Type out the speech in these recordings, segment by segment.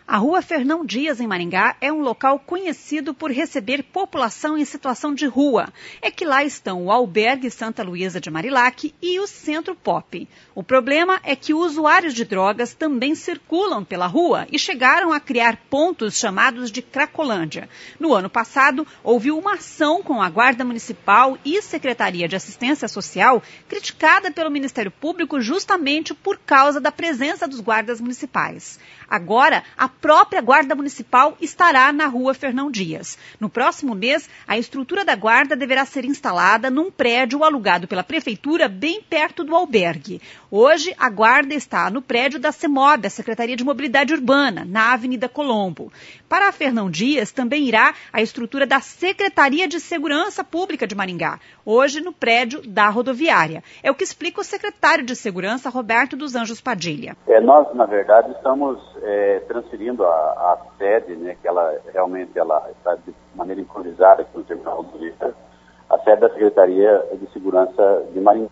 A Rua Fernão Dias, em Maringá, é um local conhecido por receber população em situação de rua. É que lá estão o Albergue Santa Luísa de Marilac e o Centro Pop. O problema é que usuários de drogas também circulam pela rua e chegaram a criar pontos chamados de Cracolândia. No ano passado, houve uma ação com a Guarda Municipal e Secretaria de Assistência Social, criticada pelo Ministério Público justamente por causa da presença dos guardas municipais. Agora, a própria Guarda Municipal estará na Rua Fernão Dias. No próximo mês, a estrutura da Guarda deverá ser instalada num prédio alugado pela Prefeitura bem perto do albergue. Hoje, a Guarda está no prédio da CEMOB, a Secretaria de Mobilidade Urbana, na Avenida Colombo. Para a Fernão Dias, também irá a estrutura da Secretaria de Segurança Pública de Maringá, hoje no prédio da rodoviária. É o que explica o secretário de Segurança, Roberto dos Anjos Padilha. Nós, na verdade, estamos transferindo a sede, né, que ela realmente está de maneira improvisada aqui no Terminal Rodoviário, a sede da Secretaria de Segurança de Maringá.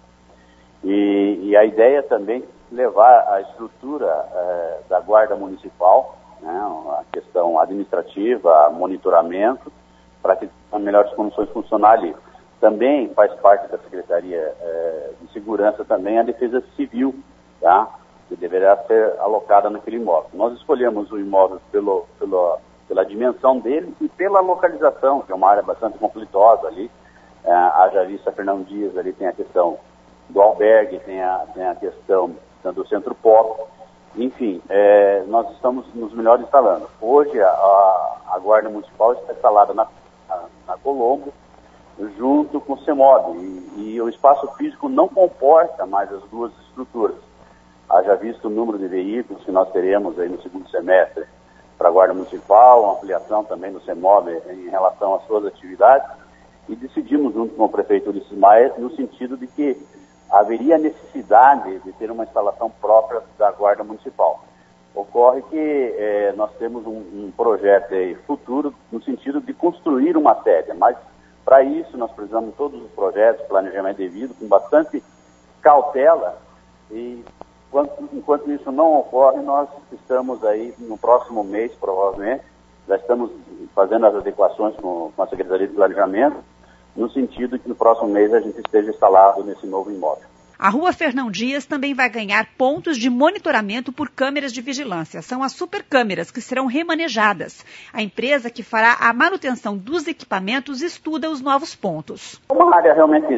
E a ideia também é levar a estrutura da Guarda Municipal, né, a questão administrativa, monitoramento, para que tenha melhores condições de funcionar ali. Também faz parte da Secretaria de Segurança também a Defesa Civil, tá? Que deverá ser alocada naquele imóvel. Nós escolhemos o imóvel pela dimensão dele e pela localização, que é uma área bastante conflituosa ali. Haja vista Fernão Dias, ali tem a questão do albergue, tem a questão do Centro Pop. Enfim, nós estamos nos melhores instalando. Hoje a Guarda Municipal está instalada na Colombo, junto com o CEMOB, e o espaço físico não comporta mais as duas estruturas. Haja visto o número de veículos que nós teremos aí no segundo semestre para a Guarda Municipal, uma ampliação também no CEMOB em relação às suas atividades, e decidimos junto com o prefeito Ulisses Maia no sentido de que haveria necessidade de ter uma instalação própria da Guarda Municipal. Ocorre que nós temos um projeto aí futuro no sentido de construir uma sede, mas para isso nós precisamos de todos os projetos, planejamento devido, com bastante cautela, e enquanto isso não ocorre, nós estamos aí no próximo mês, provavelmente, já estamos fazendo as adequações com a Secretaria de Planejamento, no sentido que no próximo mês a gente esteja instalado nesse novo imóvel. A Rua Fernão Dias também vai ganhar pontos de monitoramento por câmeras de vigilância. São as supercâmeras que serão remanejadas. A empresa que fará a manutenção dos equipamentos estuda os novos pontos. Uma área realmente,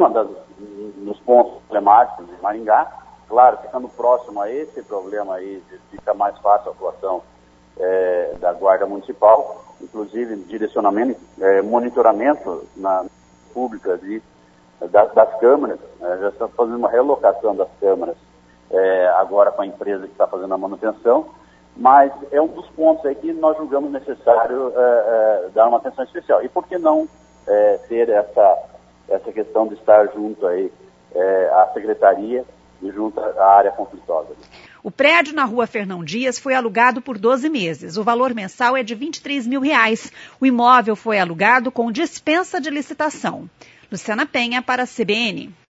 dos pontos problemáticos de Maringá, claro, ficando próximo a esse problema aí, fica mais fácil a atuação da Guarda Municipal, inclusive direcionamento, monitoramento públicas das câmaras. Já estamos fazendo uma relocação das câmaras agora com a empresa que está fazendo a manutenção, mas é um dos pontos aí que nós julgamos necessário dar uma atenção especial. E por que não ter essa questão de estar junto aí à Secretaria e junto à área conflituosa? O prédio na Rua Fernão Dias foi alugado por 12 meses. O valor mensal é de R$23 mil. O imóvel foi alugado com dispensa de licitação. Luciana Penha para a CBN.